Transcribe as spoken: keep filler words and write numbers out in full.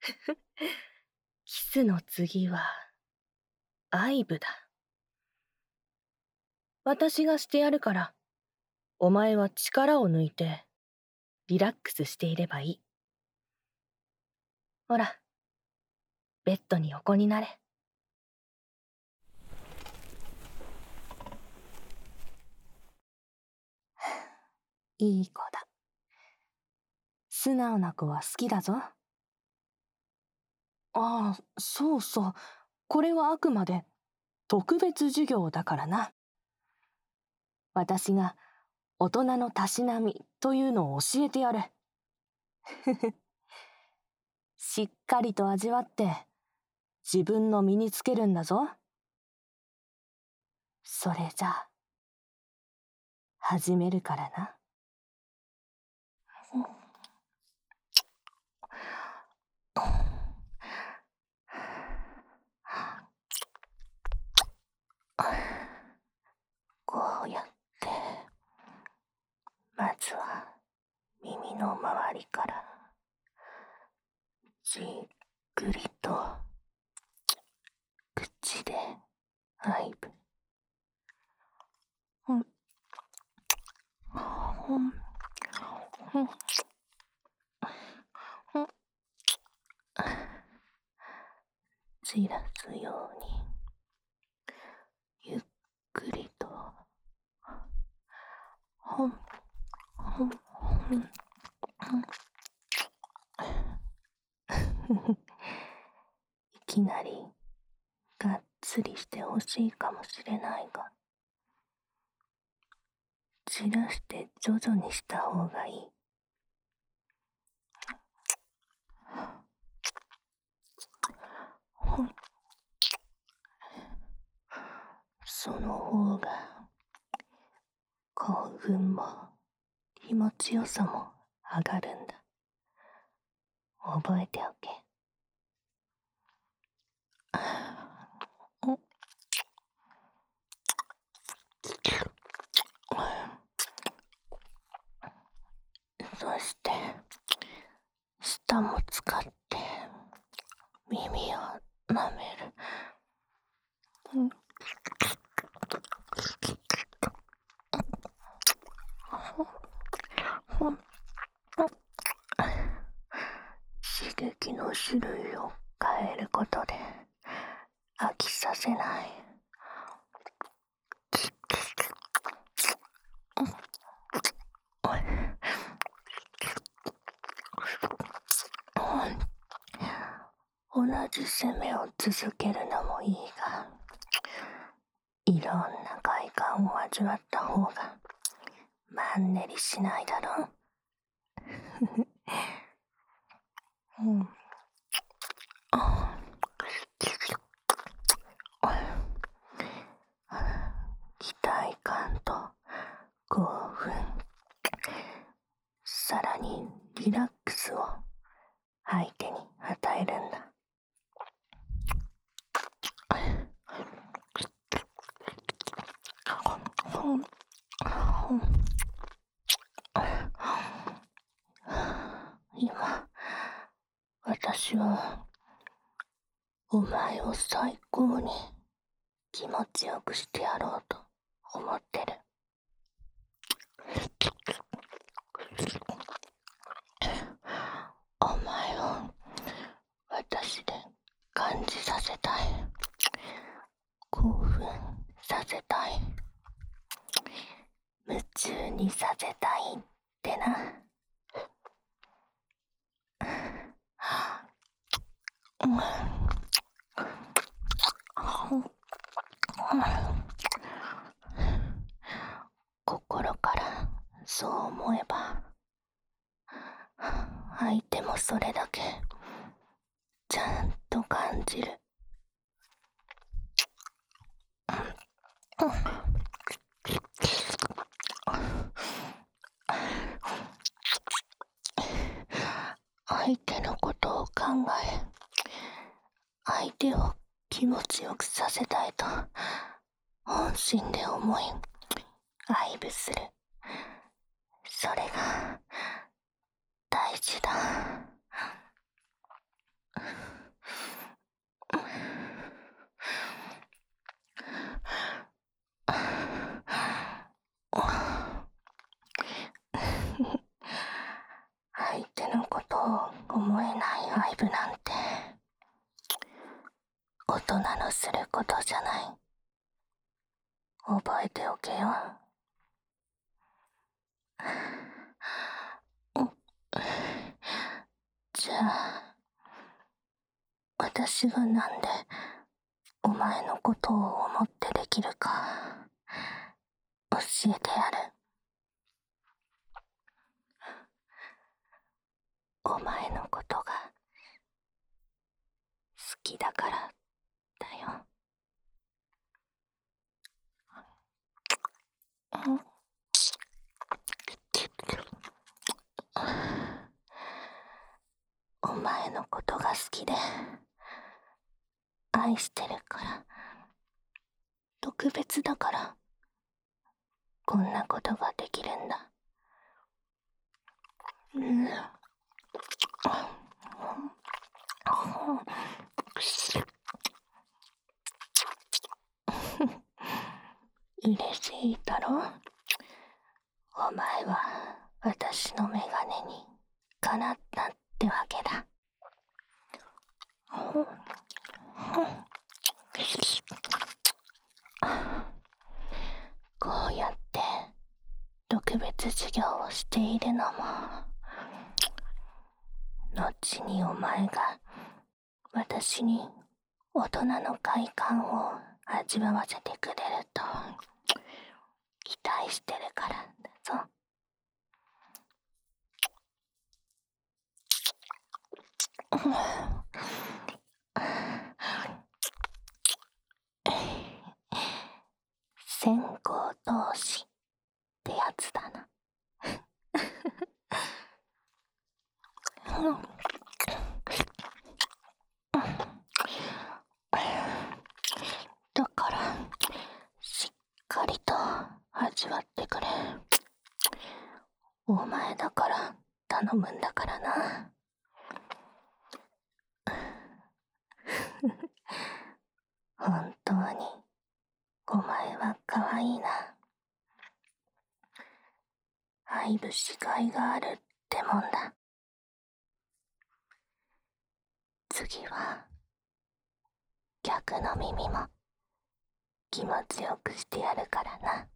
キスの次は愛撫だ。私がしてやるから、お前は力を抜いてリラックスしていればいい。ほら、ベッドに横になれ。 いい子だ。素直な子は好きだぞ。ああ、そうそう。これはあくまで特別授業だからな。私が大人のたしなみというのを教えてやる。しっかりと味わって自分の身につけるんだぞ。それじゃ始めるからな。こうやってまずは耳の周りからじっくりと口で愛撫。ほんほんほんほんじらすようにゆっくりとほんほんほんいきなりがっつりしてほしいかもしれないが、じらして徐々にした方がいい。ほんその方が興奮も気持ちよさも上がるんだ。覚えておけ。そして舌も使って耳を舐める。刺激の種類を変えることで飽きさせない。同じ攻めを続けるのもいいが、いろんな快感を味わった方がマンネリしないだろう。うん、期待感と興奮、さらにリラックスを相手に与えるんだ。今、私はお前を最高に気持ちよくしてやろうと思ってる。お前を私で感じさせたい。興奮させたい。夢中にさせたいってな。心からそう思えば、相手もそれだけちゃんと感じる。相手のことを考え、相手を気持ちよくさせたいと本心で思い愛撫する。それが大事だ。 えない愛撫なんて大人のすることじゃない。覚えておけよ。じゃあ私がなんでお前のことを思ってできるか教えてやる。お前のことが好きだからだよ。お前のことが好きで愛してるから、特別だからこんなことができるんだ。うん嬉しいだろ。お前は私のメガネにかなったってわけだ。こうやって特別授業をしているのも、後にお前が私に大人の快感を味わわせてくれると期待してるからだぞ。先行投資ってやつだな。だからしっかりと味わってくれ。お前だから頼むんだからな。本当にお前はかわいいな。愛撫しがいがあるってもんだ。次は逆の耳も気持ちよくしてやるからな。